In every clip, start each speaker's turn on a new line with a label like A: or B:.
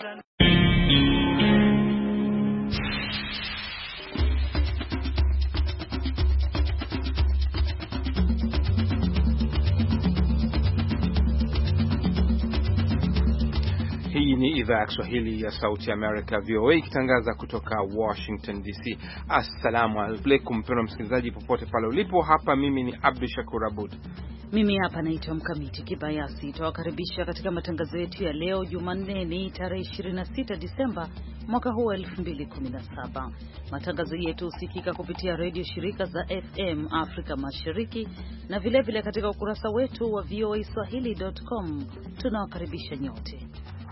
A: Hii ni idhaa ya Kiswahili ya Sauti ya America VOA ikitangaza kutoka Washington DC. Assalamu alaykum mpendwa msikilizaji popote pale ulipo. Hapa mimi ni Abdul Shakur Abud.
B: Mimi hapa naitwa Mkamiti Kibayasi. Tuwakaribisha katika matangazo yetu ya leo Jumanne ni tarehe 26 Disemba mwaka huu 2017. Matangazo yetu husikika kupitia radio shirika za FM Afrika Mashariki na vile katika ukurasa wetu wa voaswahili.com. Tunawakaribisha nyote.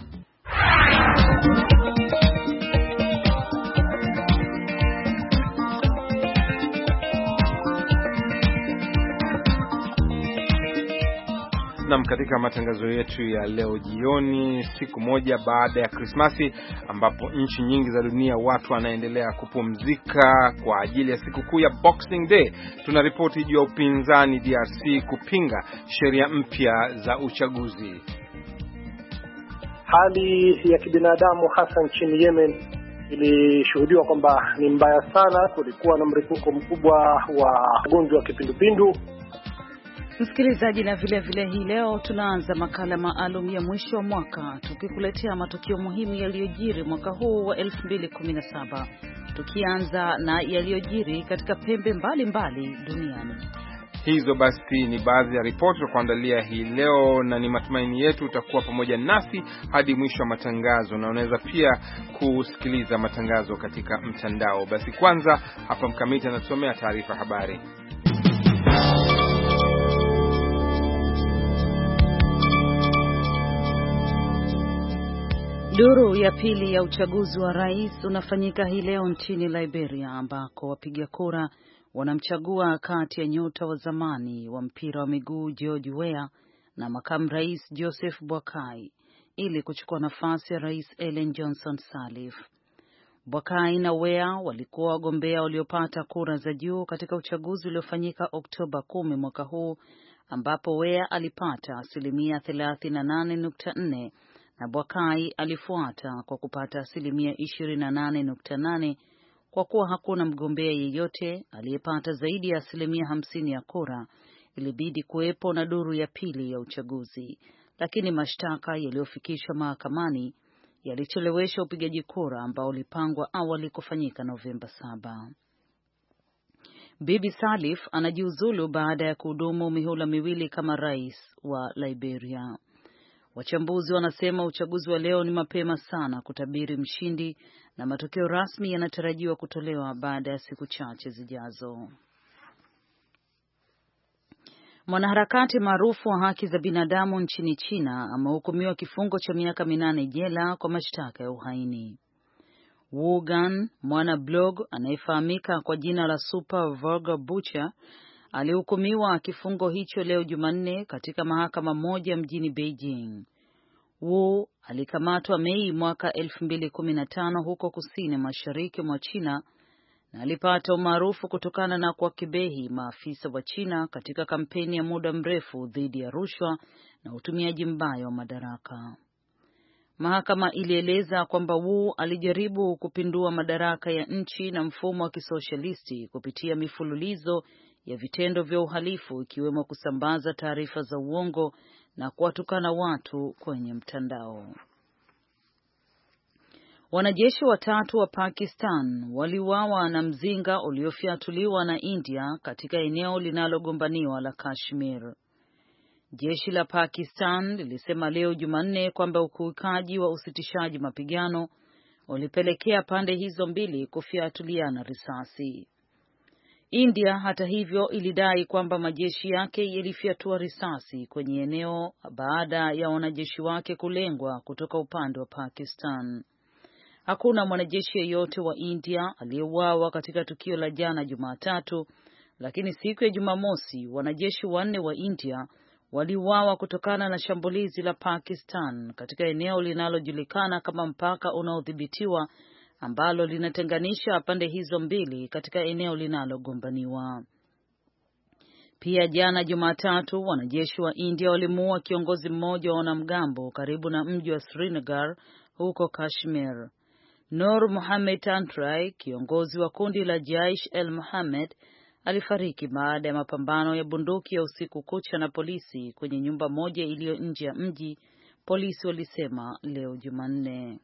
A: Nam, katika matangazo yetu ya leo jioni, siku moja baada ya Krismasi ambapo nchi nyingi za dunia watu wanaendelea kupumzika kwa ajili ya sikukuu ya Boxing Day, tunaripoti juu ya upinzani DRC kupinga sheria mpya za uchaguzi.
C: Hali ya kibinadamu hasa nchini Yemen ilishuhudiwa kwamba ni mbaya sana. Kulikuwa na mlipuko mkubwa wa ugonjwa wa kipindupindu.
B: Msikilizaji, na vile hii leo tunaanza makala maalum ya mwisho wa mwaka tukikuletea matukio muhimu yaliyojiri mwaka huu wa 2017, tukianza na yaliyojiri katika pembe mbalimbali duniani.
A: Hizo basi ni baadhi ya ripoti za kuandalia hii leo, na ni matumaini yetu utakuwa pamoja nasi hadi mwisho wa matangazo, na unaweza pia kusikiliza matangazo katika mtandao. Basi kwanza hapa Mkamiti anatusomea taarifa habari.
B: Duru ya pili ya uchaguzi wa rais unafanyika hii leo nchini Liberia, ambako wapiga kura wanamchagua kati ya nyota wa zamani wa mpira wa miguu George Weah na makamu rais Joseph Boakai ili kuchukua nafasi ya rais Ellen Johnson Sirleaf. Boakai na Weah walikuwa wagombea waliopata kura za juu katika uchaguzi uliofanyika Oktoba 10 mwaka huu, ambapo Weah alipata 38.4% na Boakai alifuata kwa kupata 28.8%. Kwa kuwa hakuna mgombea yeyote aliyepata zaidi ya 50% ya kura, ilibidi kuwepo na duru ya pili ya uchaguzi, lakini mashtaka yaliyofikishwa mahakamani yalichelewesha upigaji kura ambao ulipangwa awali kufanyika Novemba 7. Bibi Sirleaf anajiuzulu baada ya kuhudumu mihula miwili kama rais wa Liberia. Wachambuzi wanasema uchaguzi wa leo ni mapema sana kutabiri mshindi na matokeo rasmi yanatarajiwa kutolewa baada ya siku chache zijazo. Mwanaharakati maarufu wa haki za binadamu nchini China amehukumiwa kifungo cha miaka 8 jela kwa mashtaka ya uhaini. Wu Gan, mwana blog anayefahamika kwa jina la Super Vulgar Butcher, alihukumiwa kifungo hicho leo Jumanne katika mahakama moja mjini Beijing. Wu alikamatwa Mei mwaka 2015 huko kusini mashariki mwa China na alipata umaarufu kutokana na kuwakebehi maafisa wa China katika kampeni ya muda mrefu dhidi ya rushwa na utumiaji mbaya wa madaraka. Mahakama ilieleza kwamba Wu alijaribu kupindua madaraka ya nchi na mfumo wa kisoshalisti kupitia mifululizo ya vitendo vya uhalifu, ikiwemo kusambaza taarifa za uongo na kuwatukana watu kwenye mtandao. Wanajeshi 3 wa Pakistan waliuawa na mzinga uliofyatuliwa na India katika eneo linalogombaniwa la Kashmir. Jeshi la Pakistan lilisema leo Jumanne kwamba ukiukaji wa usitishaji mapigano ulipelekea pande hizo mbili kufyatuliana risasi. India hata hivyo ilidai kwamba majeshi yake yalifyatua risasi kwenye eneo baada ya wanajeshi wake kulengwa kutoka upande wa Pakistan. Hakuna mwanajeshi yeyote wa India aliyeuawa katika tukio la jana Jumatatu, lakini siku ya Jumamosi wanajeshi 4 wa India waliuawa kutokana na shambulizi la Pakistan katika eneo linalojulikana kama mpaka unaodhibitiwa ambalo linatenganisha pande hizo mbili katika eneo linalogombaniwa. Pia jana Jumatatu wanajeshi wa India walimuua kiongozi mmoja wa wanamgambo karibu na mji wa Srinagar huko Kashmir. Nur Mohammed Tantrai, kiongozi wa kundi la Jaish el-Mohammed, alifariki baada ya mapambano ya bunduki ya usiku kucha na polisi kwenye nyumba moja iliyo nje ya mji, polisi walisema leo Jumanne.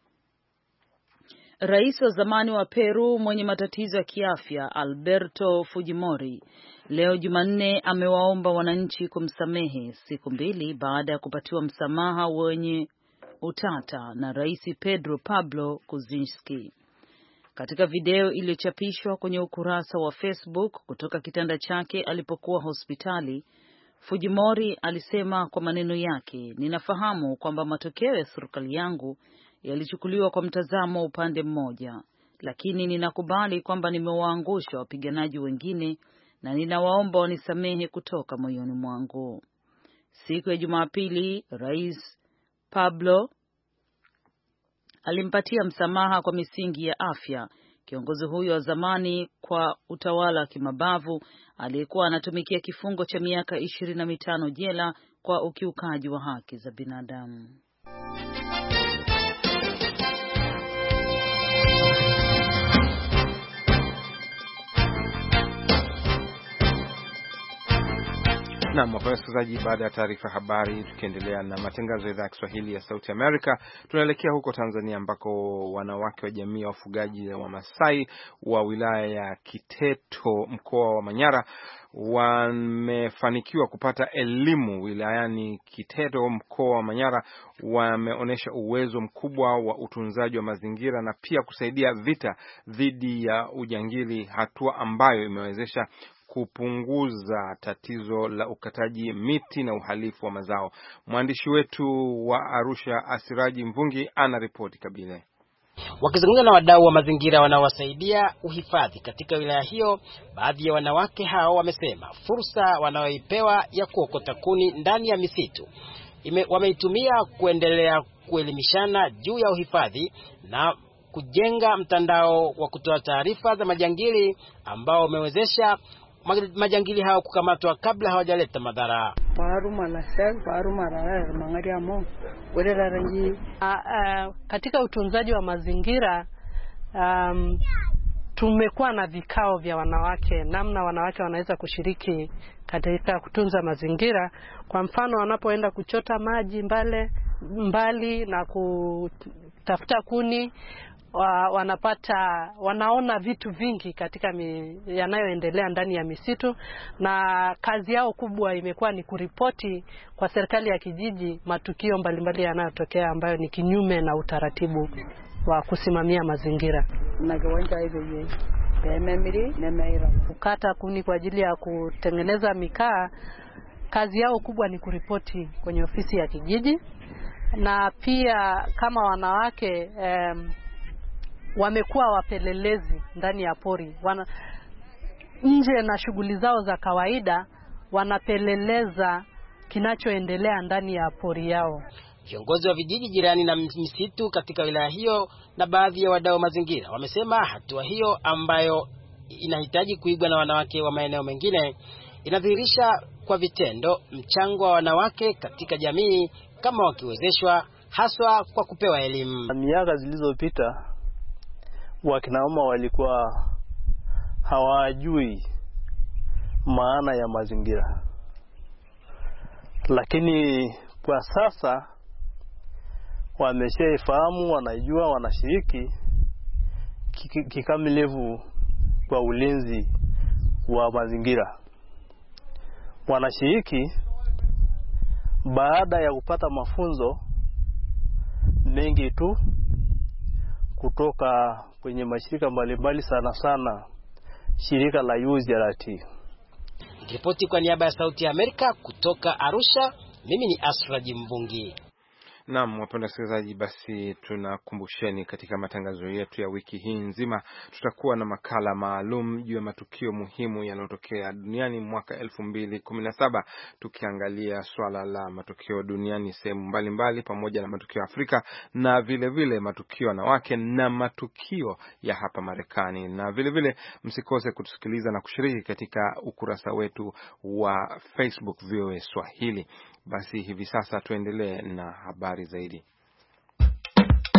B: Rais wa zamani wa Peru mwenye matatizo ya kiafya Alberto Fujimori leo Jumanne amewaomba wananchi kumsamehe siku mbili baada ya kupatiwa msamaha wenye utata na Rais Pedro Pablo Kuczynski. Katika video iliyochapishwa kwenye ukurasa wa Facebook kutoka kitanda chake alipokuwa hospitali, Fujimori alisema kwa maneno yake, "Ninafahamu kwamba matokeo ya serikali yangu yalichukuliwa kwa mtazamo wa upande mmoja, lakini ninakubali kwamba nimewaangusha wapiganaji wengine na ninawaomba wanisamehe kutoka moyoni mwangu." Siku ya Jumapili, Rais Pablo alimpatia msamaha kwa misingi ya afya kiongozi huyo wa zamani kwa utawala wa kimabavu aliyekuwa anatumikia kifungo cha miaka 25 jela kwa ukiukaji wa haki za binadamu.
A: Na wasikilizaji, baada ya taarifa habari, tukiendelea na matangazo ya idhaa ya Kiswahili ya Sauti Amerika, tunaelekea huko Tanzania ambako wanawake wa jamii ya wafugaji wa Masai wa wilaya ya Kiteto mkoa wa Manyara wamefanikiwa kupata elimu wilayani Kiteto mkoa wa Manyara. Wameonyesha uwezo mkubwa wa utunzaji wa mazingira na pia kusaidia vita dhidi ya ujangili, hatua ambayo imewezesha kupunguza tatizo la ukataji miti na uhalifu wa mazao. Mwandishi wetu wa Arusha Asiraji Mvungi ana ripoti kabile.
D: Wakizungumza na wadau wa mazingira wanaowasaidia uhifadhi katika wilaya hiyo, baadhi ya wanawake hao wamesema fursa wanaoipewa ya kuokota kuni ndani ya misitu wameitumia kuendelea kuelimishana juu ya uhifadhi na kujenga mtandao wa kutoa taarifa za majangili ambao umewezesha majangili hao kukamatwa kabla hawajaleta madhara.
E: Katika utunzaji wa mazingira tumekuwa na vikao vya wanawake, namna wanawake wanaweza kushiriki katika kutunza mazingira. Kwa mfano, wanapoenda kuchota maji mbali na kutafuta kuni, wanaona vitu vingi katika yanayoendelea ndani ya misitu, na kazi yao kubwa imekuwa ni kuripoti kwa serikali ya kijiji matukio mbalimbali yanayotokea ambayo ni kinyume na utaratibu wa kusimamia mazingira. Kukata kuni kwa ajili ya kutengeneza mikaa, kazi yao kubwa ni kuripoti kwenye ofisi ya kijiji. Na pia kama wanawake wamekuwa wapelelezi ndani ya pori, nje na shughuli zao za kawaida wanapeleleza kinachoendelea ndani ya pori yao.
D: Viongozi wa vijiji jirani na misitu katika wilaya hiyo na baadhi ya wadau mazingira wamesema hatua hiyo ambayo inahitaji kuigwa na wanawake wa maeneo mengine inadhihirisha kwa vitendo mchango wa wanawake katika jamii kama wakiwezeshwa haswa kwa kupewa elimu.
F: Miaka zilizopita wakina mama walikuwa hawajui maana ya mazingira, lakini kwa sasa wameshafahamu, wanajua, wanashiriki kikamilifu kwa ulinzi wa mazingira. Wanashiriki baada ya kupata mafunzo mengi tu kutoka kwenye mashirika mbalimbali, sana shirika la USRT.
D: Ripoti kwa niaba ya Sauti ya Amerika kutoka Arusha, mimi ni Asraji Mvungi.
A: Naam, wapenda wasikilizaji, basi tunakumbusheni katika matangazo yetu ya wiki hii nzima tutakuwa na makala maalum juu ya matukio muhimu yanayotokea duniani mwaka 2017, tukiangalia swala la matukio duniani sehemu mbalimbali pamoja na matukio ya Afrika na vile matukio wanawake na matukio ya hapa Marekani. Na vile msikose kutusikiliza na kushiriki katika ukurasa wetu wa Facebook VOA Swahili. Basi hivi sasa tuendelee na habari zaidi.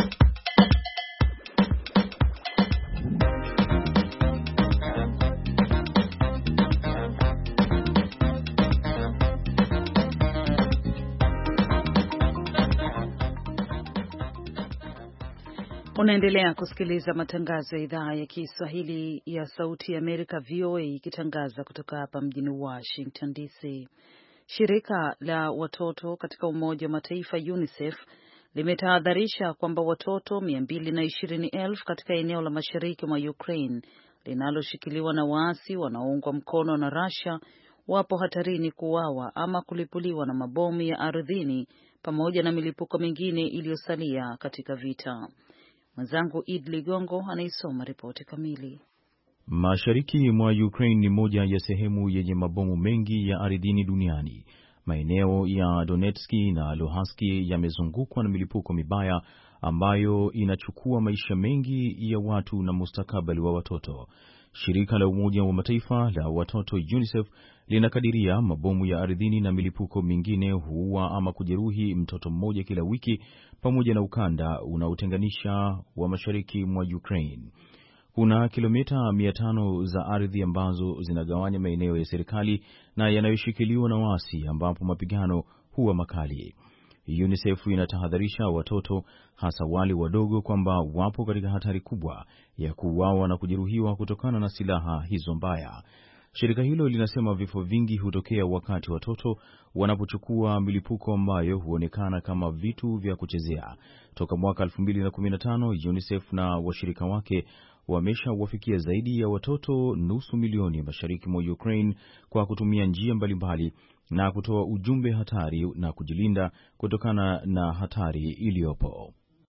B: Unaendelea kusikiliza matangazo ya idhaa ya Kiswahili ya Sauti ya Amerika, VOA, ikitangaza kutoka hapa mjini Washington DC. Shirika la watoto katika Umoja wa Mataifa UNICEF limetahadharisha kwamba watoto 220,000 katika eneo la mashariki mwa Ukraine linaloshikiliwa na waasi wanaoungwa mkono na Russia wapo hatarini kuuawa ama kulipuliwa na mabomu ya ardhini pamoja na milipuko mingine iliyosalia katika vita. Mwenzangu Id Ligongo anaisoma ripoti kamili.
G: Mashariki mwa Ukraine ni moja ya sehemu yenye mabomu mengi ya ardhini duniani. Maeneo ya Donetski na Luhanski yamezungukwa na milipuko mibaya ambayo inachukua maisha mengi ya watu na mustakabali wa watoto. Shirika la Umoja wa Mataifa la watoto UNICEF linakadiria mabomu ya ardhini na milipuko mingine huua ama kujeruhi mtoto mmoja kila wiki, pamoja na ukanda unaotenganisha wa mashariki mwa Ukraine. Kuna kilomita 500 za ardhi ambazo zinagawanya maeneo ya serikali na yanayoshikiliwa na waasi, ambapo mapigano huwa makali. UNICEF inatahadharisha watoto, hasa wale wadogo, kwamba wapo katika hatari kubwa ya kuuawa na kujeruhiwa kutokana na silaha hizo mbaya. Shirika hilo linasema vifo vingi hutokea wakati watoto wanapochukua milipuko ambayo huonekana kama vitu vya kuchezea. Toka mwaka 2015, UNICEF na washirika wake wameshawafikia zaidi ya watoto 500,000 mashariki mwa Ukraine kwa kutumia njia mbalimbali na kutoa ujumbe hatari na kujilinda kutokana na hatari iliyopo.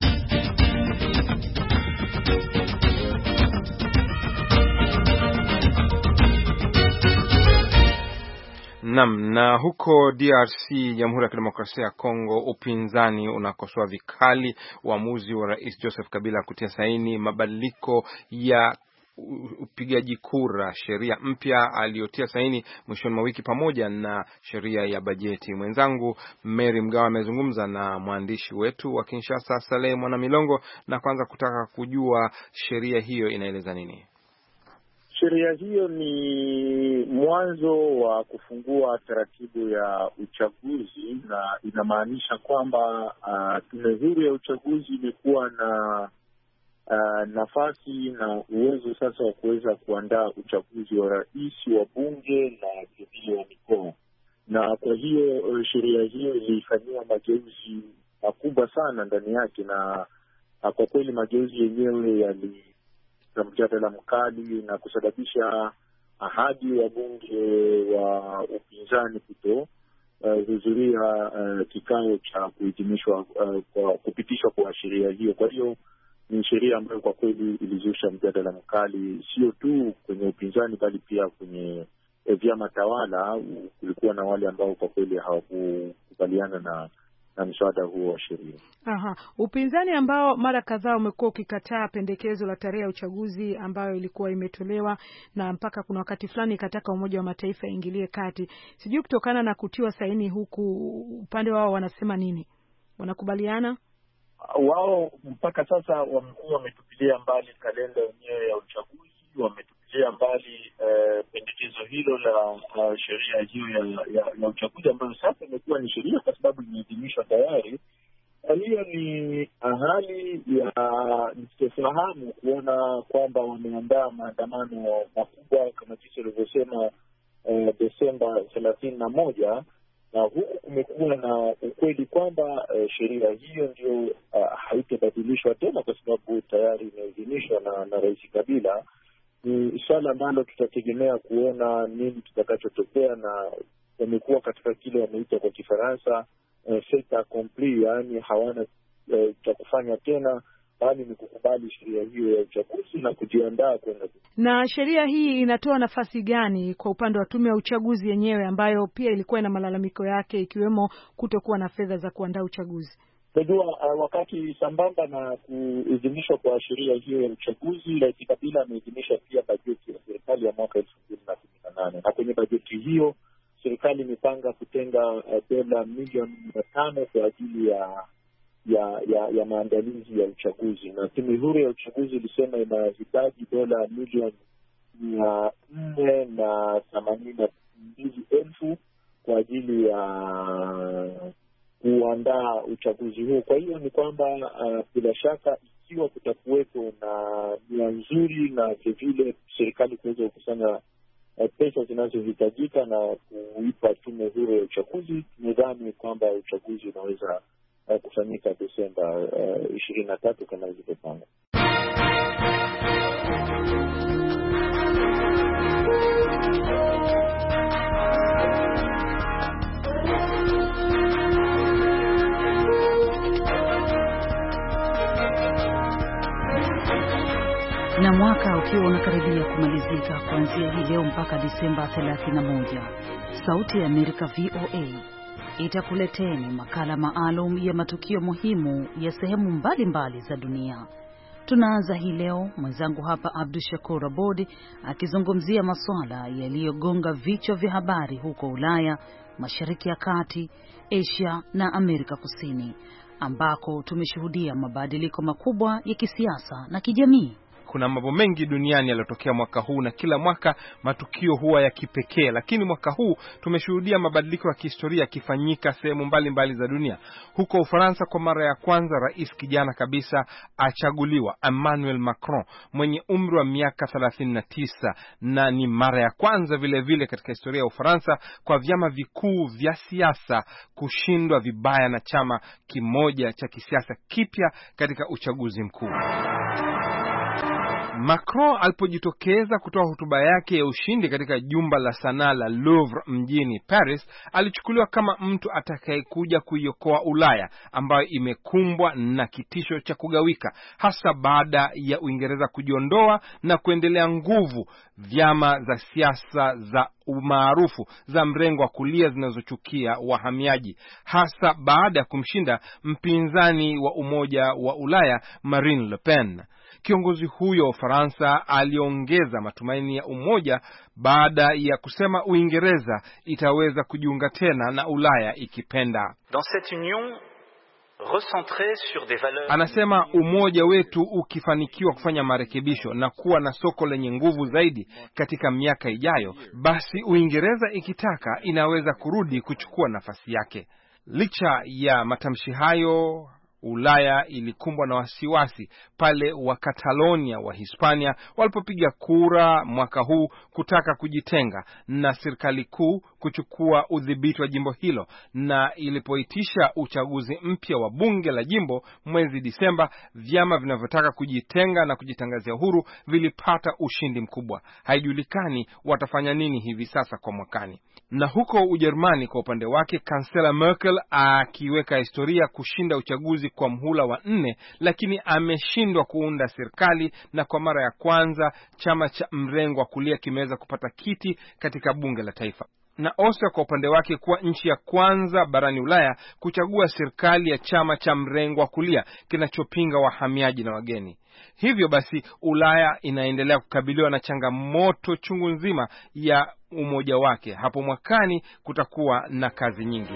A: Na huko DRC, Jamhuri ya Kidemokrasia ya Kongo, upinzani unakosoa vikali uamuzi wa Rais Joseph Kabila kutia saini mabadiliko ya upigaji kura, sheria mpya aliyotia saini mwishoni mwa wiki, pamoja na sheria ya bajeti. Mwenzangu Mary Mgawa amezungumza na mwandishi wetu wa Kinshasa Saleh Mwanamilongo, na kwanza kutaka kujua sheria hiyo inaeleza nini.
H: Sheria hiyo ni mwanzo wa kufungua taratibu ya uchaguzi, na inamaanisha kwamba tume huru ya uchaguzi imekuwa na nafasi na uwezo sasa wa kuweza kuandaa uchaguzi wa rais, wa bunge na vile wa mikoa. Na kwa hiyo sheria hiyo ilifanyiwa mageuzi makubwa sana ndani yake, na kwa kweli mageuzi yenyewe yali na mjadala mkali na kusababisha ahadi wa bunge wa upinzani kutohudhuria kikao cha kuidhinishwa kwa kupitishwa kwa sheria hiyo. Kwa hiyo ni sheria ambayo kwa kweli ilizusha mjadala mkali, sio tu kwenye upinzani bali pia kwenye vyama tawala. Kulikuwa na wale ambao kwa kweli hawakukubaliana na mswada huo wa sheria.
I: Upinzani ambao mara kadhaa umekuwa ukikataa pendekezo la tarehe ya uchaguzi ambayo ilikuwa imetolewa, na mpaka kuna wakati fulani ikataka Umoja wa Mataifa ingilie kati. Sijui kutokana na kutiwa saini huku, upande wao wanasema nini? Wanakubaliana?
H: Wao mpaka sasa wamekuwa wametupilia mbali kalenda yenyewe ya uchaguzi, wametupilia mbali pendekezo hilo la sheria hiyo ya uchaguzi ambayo sasa imekuwa ni sheria kwa sababu imeidhinishwa tayari. Hiyo ni hali ya msitofahamu kuona kwamba wameandaa maandamano makubwa kama jinsi walivyosema Desemba 31, na huku kumekuwa na ukweli kwamba sheria hiyo ndio haitabadilishwa tena kwa sababu tayari imeidhinishwa na Rais Kabila. Ni swala ambalo tutategemea kuona nini kitakachotokea, na wamekuwa katika kile wameita kwa Kifaransa fait accompli, yaani hawana cha kufanya tena bali ni kukubali sheria hiyo ya uchaguzi na kujiandaa kwenda.
I: Na sheria hii inatoa nafasi gani kwa upande wa tume ya uchaguzi yenyewe ambayo pia ilikuwa ina malalamiko yake, ikiwemo kutokuwa na fedha za kuandaa uchaguzi?
H: Unajua, wakati sambamba na kuidhinishwa kwa sheria hiyo ya uchaguzi, Rais Kabila ameidhinisha pia bajeti ya serikali ya mwaka 2018, na kwenye bajeti hiyo serikali imepanga kutenga dola milioni 500 kwa ajili ya maandalizi ya uchaguzi, na tume huru ya uchaguzi ilisema inahitaji dola milioni 482,000 kwa ajili ya kuandaa uchaguzi huo. Kwa hiyo ni kwamba bila shaka ikiwa kutakuwepo na nia nzuri na vile serikali kuweza kukusanya pesa zinazohitajika na kuipa tume huru ya uchaguzi, tumedhani kwamba uchaguzi unaweza kufanyika Desemba 23 kama ilivyopangwa.
B: Na mwaka ukiwa unakaribia kumalizika kuanzia hii leo mpaka Disemba 31, Sauti ya Amerika VOA itakuleteni makala maalum ya matukio muhimu ya sehemu mbalimbali za dunia. Tunaanza hii leo, mwenzangu hapa Abdul Shakur Abodi akizungumzia masuala yaliyogonga vichwa vya habari huko Ulaya, Mashariki ya Kati, Asia na Amerika Kusini, ambako tumeshuhudia mabadiliko makubwa ya kisiasa na kijamii.
A: Kuna mambo mengi duniani yaliyotokea mwaka huu na kila mwaka matukio huwa ya kipekee, lakini mwaka huu tumeshuhudia mabadiliko ya kihistoria yakifanyika sehemu mbalimbali za dunia. Huko Ufaransa kwa mara ya kwanza rais kijana kabisa achaguliwa, Emmanuel Macron, mwenye umri wa miaka 39, na ni mara ya kwanza vile vile katika historia ya Ufaransa kwa vyama vikuu vya siasa kushindwa vibaya na chama kimoja cha kisiasa kipya katika uchaguzi mkuu. Macron alipojitokeza kutoa hotuba yake ya ushindi katika jumba la sanaa la Louvre mjini Paris, alichukuliwa kama mtu atakayekuja kuiokoa Ulaya ambayo imekumbwa na kitisho cha kugawika, hasa baada ya Uingereza kujiondoa na kuendelea nguvu vyama za siasa za umaarufu za mrengo wa kulia zinazochukia wahamiaji, hasa baada ya kumshinda mpinzani wa Umoja wa Ulaya Marine Le Pen. Kiongozi huyo wa Ufaransa aliongeza matumaini ya umoja baada ya kusema Uingereza itaweza kujiunga tena na Ulaya ikipenda.
J: Dans cette union recentrée sur des valeurs,
A: anasema umoja wetu ukifanikiwa kufanya marekebisho na kuwa na soko lenye nguvu zaidi katika miaka ijayo, basi Uingereza ikitaka inaweza kurudi kuchukua nafasi yake. Licha ya matamshi hayo, Ulaya ilikumbwa na wasiwasi pale wa Catalonia wa Hispania walipopiga kura mwaka huu kutaka kujitenga na serikali kuu kuchukua udhibiti wa jimbo hilo, na ilipoitisha uchaguzi mpya wa bunge la jimbo mwezi Disemba, vyama vinavyotaka kujitenga na kujitangazia uhuru vilipata ushindi mkubwa. Haijulikani watafanya nini hivi sasa kwa mwakani. Na huko Ujerumani kwa upande wake, Kansela Merkel akiweka historia kushinda uchaguzi kwa mhula wa 4, lakini ameshindwa kuunda serikali, na kwa mara ya kwanza chama cha mrengo wa kulia kimeweza kupata kiti katika bunge la taifa. Na Austria kwa upande wake kuwa nchi ya kwanza barani Ulaya kuchagua serikali ya chama cha mrengo wa kulia kinachopinga wahamiaji na wageni. Hivyo basi Ulaya inaendelea kukabiliwa na changamoto chungu nzima ya umoja wake. Hapo mwakani kutakuwa na kazi nyingi.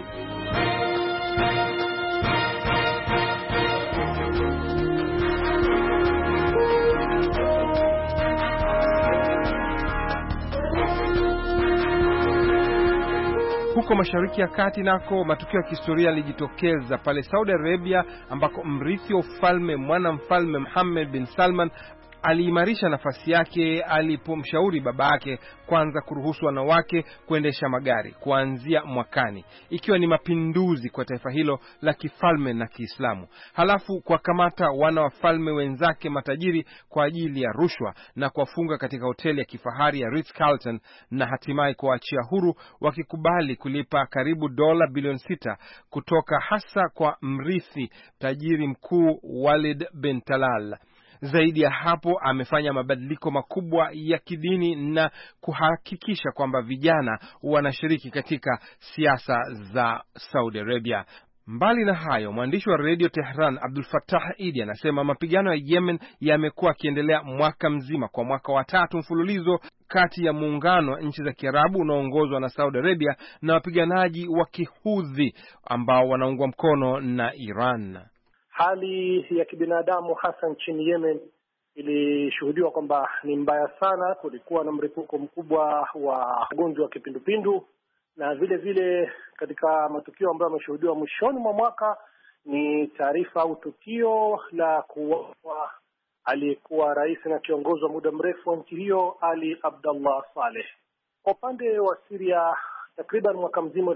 A: Huko Mashariki ya Kati nako matukio ya kihistoria yalijitokeza pale Saudi Arabia, ambako mrithi wa ufalme mwanamfalme Mohammed bin Salman aliimarisha nafasi yake alipomshauri baba yake kwanza kuruhusu wanawake kuendesha magari kuanzia mwakani, ikiwa ni mapinduzi kwa taifa hilo la kifalme na Kiislamu. Halafu kwa kamata wana wafalme wenzake matajiri kwa ajili ya rushwa na kuwafunga katika hoteli ya kifahari ya Ritz-Carlton, na hatimaye kuachia huru wakikubali kulipa karibu dola bilioni 6 kutoka hasa kwa mrithi tajiri mkuu Walid bin Talal. Zaidi ya hapo, amefanya mabadiliko makubwa ya kidini na kuhakikisha kwamba vijana wanashiriki katika siasa za Saudi Arabia. Mbali na hayo, mwandishi wa Radio Tehran Abdul Fattah Idi anasema mapigano ya Yemen yamekuwa yakiendelea mwaka mzima kwa mwaka wa 3 mfululizo kati ya muungano wa nchi za Kiarabu unaoongozwa na Saudi Arabia na wapiganaji wa Kihudhi ambao wanaungwa mkono na Iran.
C: Hali ya kibinadamu hasa nchini Yemen ilishuhudiwa kwamba ni mbaya sana. Kulikuwa na mlipuko mkubwa wa ugonjwa wa kipindupindu, na vile vile katika matukio ambayo yameshuhudiwa mwishoni mwa mwaka ni taarifa au tukio la kuuawa aliyekuwa rais na kiongozi wa muda mrefu wa nchi hiyo Ali Abdullah Saleh. Kwa upande wa Syria, takriban mwaka mzima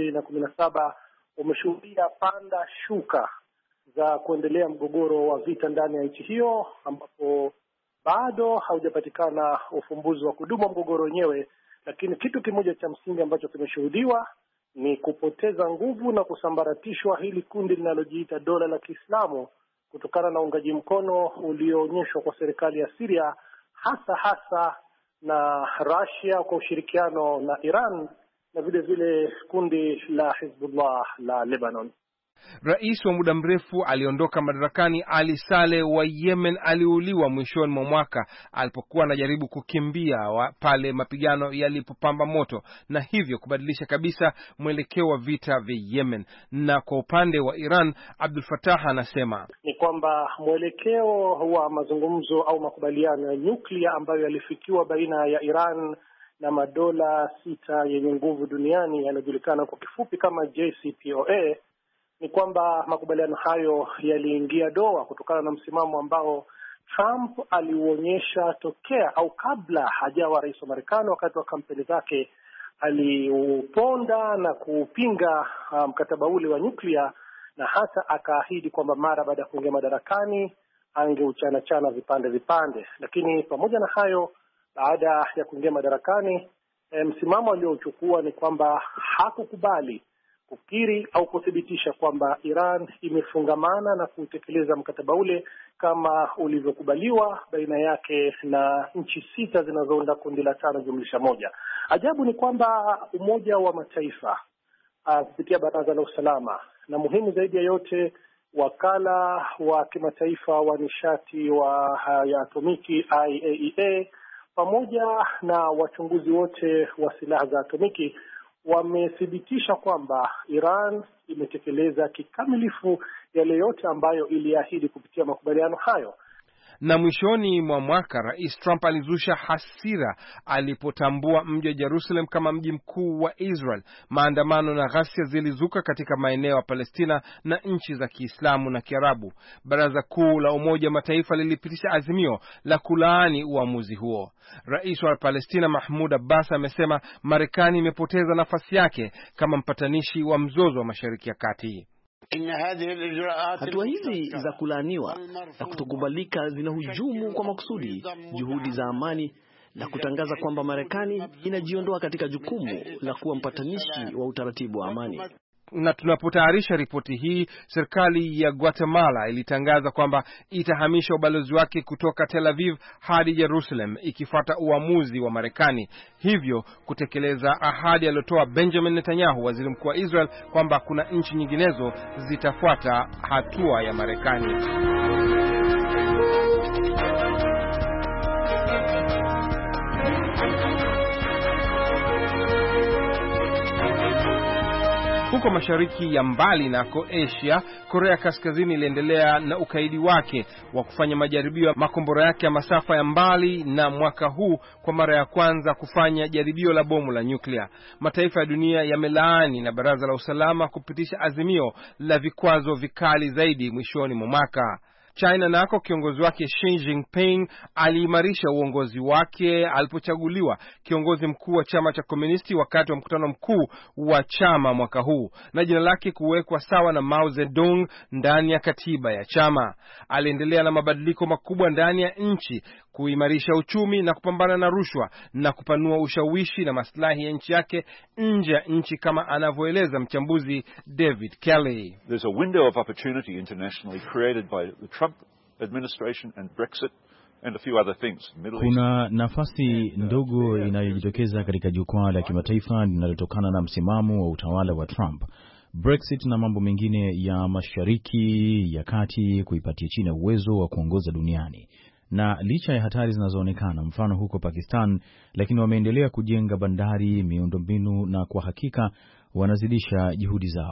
C: 2017 umeshuhudia panda shuka za kuendelea mgogoro wa vita ndani ya nchi hiyo, ambapo bado haujapatikana ufumbuzi wa kudumu wa mgogoro wenyewe. Lakini kitu kimoja cha msingi ambacho kimeshuhudiwa ni kupoteza nguvu na kusambaratishwa hili kundi linalojiita dola la Kiislamu kutokana na uungaji mkono ulioonyeshwa kwa serikali ya Syria, hasa na Russia kwa ushirikiano na Iran, na vile vile kundi la Hezbollah la Lebanon.
A: Rais wa muda mrefu aliondoka madarakani Ali Saleh wa Yemen aliuliwa mwishoni mwa mwaka alipokuwa anajaribu kukimbia pale mapigano yalipopamba moto, na hivyo kubadilisha kabisa mwelekeo wa vita vya Yemen. Na kwa upande wa Iran, Abdul Fattah anasema
C: ni kwamba mwelekeo wa mazungumzo au makubaliano ya nyuklia ambayo yalifikiwa baina ya Iran na madola 6 yenye nguvu duniani yanayojulikana kwa kifupi kama JCPOA, ni kwamba makubaliano hayo yaliingia doa kutokana na msimamo ambao Trump aliuonyesha tokea au kabla hajawa rais wa Marekani. Wakati wa kampeni zake aliuponda na kupinga mkataba ule wa nyuklia, na hata akaahidi kwamba mara baada ya kuingia madarakani angeuchana vipande. Lakini pamoja na hayo, baada ya kuingia madarakani, msimamo aliochukua ni kwamba hakukubali kukiri au kuthibitisha kwamba Iran imefungamana na kutekeleza mkataba ule kama ulivyokubaliwa baina yake na nchi 6 zinazounda kundi la 5+1. Ajabu ni kwamba Umoja wa Mataifa kupitia Baraza la Usalama, na muhimu zaidi ya yote wakala wa kimataifa wa nishati ya atomiki IAEA, pamoja na wachunguzi wote wa silaha za atomiki wamethibitisha kwamba Iran imetekeleza kikamilifu yale yote ambayo iliahidi kupitia makubaliano hayo.
A: Na mwishoni mwa mwaka Rais Trump alizusha hasira alipotambua mji wa Jerusalem kama mji mkuu wa Israel. Maandamano na ghasia zilizuka katika maeneo ya Palestina na nchi za Kiislamu na Kiarabu. Baraza Kuu la Umoja wa Mataifa lilipitisha azimio la kulaani uamuzi huo. Rais wa Palestina Mahmoud Abbas amesema Marekani imepoteza nafasi yake kama mpatanishi wa mzozo wa Mashariki ya Kati.
K: Hatua hizi za kulaaniwa na kutokubalika zinahujumu kwa makusudi juhudi za amani na kutangaza kwamba Marekani inajiondoa katika jukumu la kuwa mpatanishi wa utaratibu wa amani.
A: Na tunapotayarisha ripoti hii, serikali ya Guatemala ilitangaza kwamba itahamisha ubalozi wake kutoka Tel Aviv hadi Jerusalem ikifuata uamuzi wa Marekani, hivyo kutekeleza ahadi aliyotoa Benjamin Netanyahu, waziri mkuu wa Israel, kwamba kuna nchi nyinginezo zitafuata hatua ya Marekani. Huko mashariki ya mbali nako Asia, Korea Kaskazini iliendelea na ukaidi wake wa kufanya majaribio ya makombora yake ya masafa ya mbali, na mwaka huu kwa mara ya kwanza kufanya jaribio la bomu la nyuklia. Mataifa ya dunia yamelaani na Baraza la Usalama kupitisha azimio la vikwazo vikali zaidi mwishoni mwa mwaka. China nako kiongozi wake Xi Jinping aliimarisha uongozi wake alipochaguliwa kiongozi mkuu wa chama cha Komunisti wakati wa mkutano mkuu wa chama mwaka huu, na jina lake kuwekwa sawa na Mao Zedong ndani ya katiba ya chama. Aliendelea na mabadiliko makubwa ndani ya nchi, kuimarisha uchumi na kupambana na rushwa na kupanua ushawishi na maslahi ya nchi yake nje ya nchi, kama anavyoeleza mchambuzi David Kelly.
L: There's a window of opportunity internationally created by the Trump administration and Brexit and a few other things.
G: Kuna nafasi ndogo inayojitokeza katika jukwaa la kimataifa linalotokana na msimamo wa utawala wa Trump, Brexit na mambo mengine ya Mashariki ya Kati kuipatia China uwezo wa kuongoza duniani. Na licha ya hatari zinazoonekana mfano huko Pakistan, lakini wameendelea kujenga bandari, miundombinu, na kwa hakika wanazidisha juhudi zao.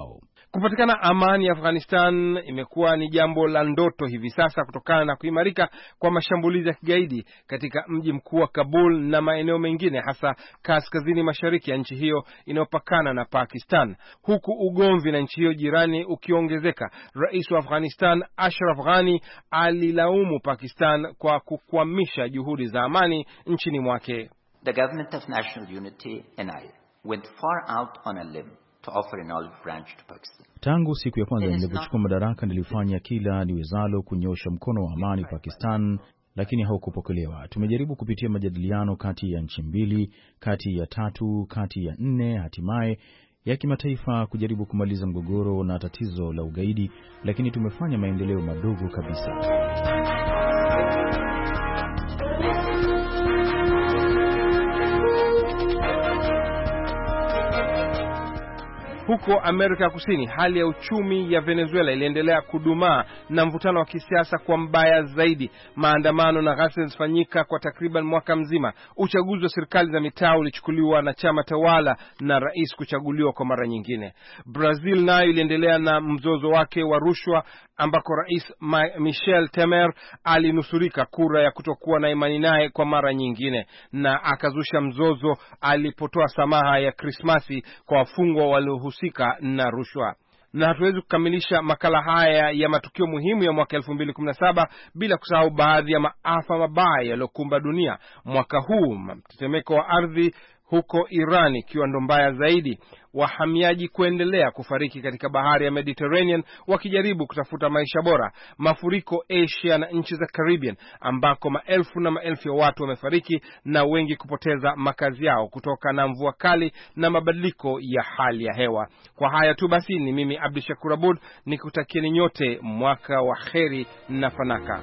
A: Kupatikana amani Afghanistan imekuwa ni jambo la ndoto hivi sasa kutokana na kuimarika kwa mashambulizi ya kigaidi katika mji mkuu wa Kabul na maeneo mengine, hasa kaskazini mashariki ya nchi hiyo inayopakana na Pakistan. Huku ugomvi na nchi hiyo jirani ukiongezeka, Rais wa Afghanistan Ashraf Ghani alilaumu Pakistan kwa kukwamisha juhudi za amani nchini mwake.
M: The Government of National Unity and I went far out on a limb to offer an olive branch to Pakistan.
G: Tangu siku ya kwanza nilipochukua madaraka nilifanya kila niwezalo kunyosha mkono wa amani Pakistan, lakini haukupokelewa. Tumejaribu kupitia majadiliano kati ya nchi mbili, kati ya tatu, kati ya nne, hatimaye ya kimataifa kujaribu kumaliza mgogoro na tatizo la ugaidi, lakini tumefanya maendeleo madogo kabisa.
A: Huko Amerika Kusini, hali ya uchumi ya Venezuela iliendelea kudumaa na mvutano wa kisiasa kwa mbaya zaidi. Maandamano na ghasia zilifanyika kwa takriban mwaka mzima. Uchaguzi wa serikali za mitaa ulichukuliwa na chama tawala na rais kuchaguliwa kwa mara nyingine. Brazil nayo iliendelea na mzozo wake wa rushwa, ambako rais Michel Temer alinusurika kura ya kutokuwa na imani naye kwa mara nyingine, na akazusha mzozo alipotoa samaha ya Krismasi kwa wafungwa waliohusika na rushwa. Na hatuwezi kukamilisha makala haya ya matukio muhimu ya mwaka 2017 bila kusahau baadhi ya maafa mabaya yaliyokumba dunia mwaka huu. Mtetemeko wa ardhi huko Iran ikiwa ndo mbaya zaidi, wahamiaji kuendelea kufariki katika bahari ya Mediterranean wakijaribu kutafuta maisha bora, mafuriko Asia na nchi za Caribbean ambako maelfu na maelfu ya watu wamefariki na wengi kupoteza makazi yao kutoka na mvua kali na mabadiliko ya hali ya hewa. Kwa haya tu basi, ni mimi Abdi Shakur Abud nikutakieni nyote mwaka wa kheri na fanaka.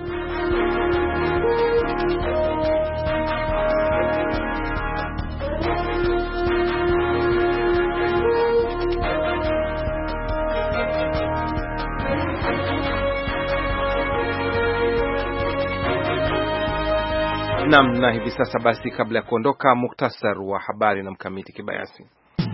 A: Na hivi sasa basi, kabla ya kuondoka, muktasar wa habari na Mkamiti Kibayasi.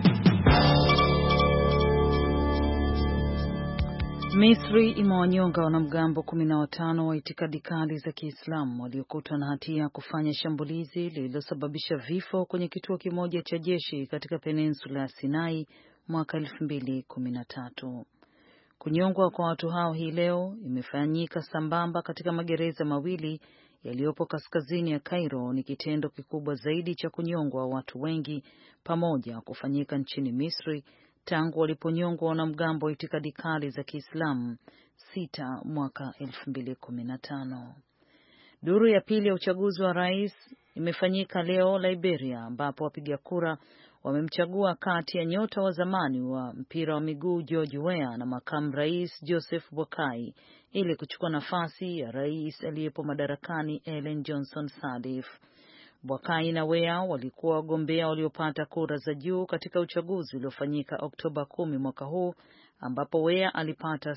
B: Misri imewanyonga wanamgambo 15 wa itikadi kali za Kiislamu waliokutwa na hatia ya kufanya shambulizi lililosababisha vifo kwenye kituo kimoja cha jeshi katika peninsula ya Sinai mwaka 2013. Kunyongwa kwa watu hao hii leo imefanyika sambamba katika magereza mawili yaliyopo kaskazini ya Cairo. Ni kitendo kikubwa zaidi cha kunyongwa watu wengi pamoja kufanyika nchini Misri tangu waliponyongwa wanamgambo wa itikadi kali za Kiislamu 6 mwaka 2015. Duru ya pili ya uchaguzi wa rais imefanyika leo Liberia, ambapo wapiga kura wamemchagua kati ya nyota wa zamani wa mpira wa miguu George Weah na makamu rais Joseph Boakai ili kuchukua nafasi ya rais aliyepo madarakani Ellen Johnson Sirleaf. Boakai na Weah walikuwa wagombea waliopata kura za juu katika uchaguzi uliofanyika Oktoba 10 mwaka huu, ambapo Weah alipata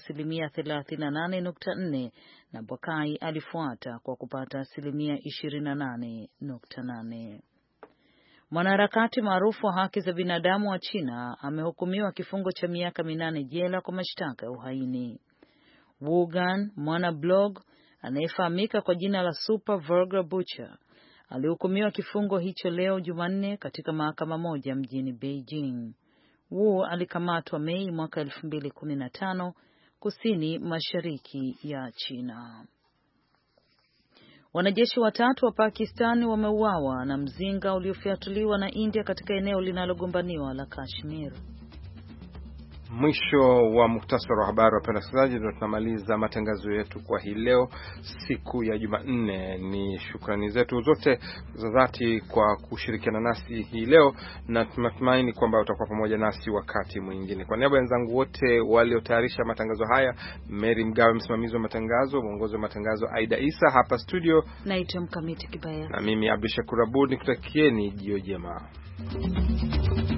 B: 38.4 na Boakai alifuata kwa kupata 28.8. Mwanaharakati maarufu wa haki za binadamu wa China amehukumiwa kifungo cha miaka 8 jela kwa mashtaka ya uhaini. Wu Gan, mwana blog anayefahamika kwa jina la Super Vulgar Butcher, alihukumiwa kifungo hicho leo Jumanne katika mahakama moja mjini Beijing. Wu alikamatwa Mei mwaka 2015 kusini mashariki ya China. Wanajeshi 3 wa Pakistan wameuawa na mzinga uliofyatuliwa na India katika eneo linalogombaniwa la Kashmir.
A: Mwisho wa muktasari wa habari. Wapenda wasikilizaji, ndio tunamaliza matangazo yetu kwa hii leo, siku ya Jumanne. Ni shukrani zetu zote za dhati kwa kushirikiana nasi hii leo, na tunatumaini kwamba utakuwa pamoja nasi wakati mwingine. Kwa niaba ya wenzangu wote waliotayarisha matangazo haya, Mary Mgawe msimamizi wa matangazo, mwongozi wa matangazo Aida Isa, hapa studio
B: naitwa Mkamiti Kibayasi,
A: na mimi Abdi Shakur Abud nikutakieni jioni njema.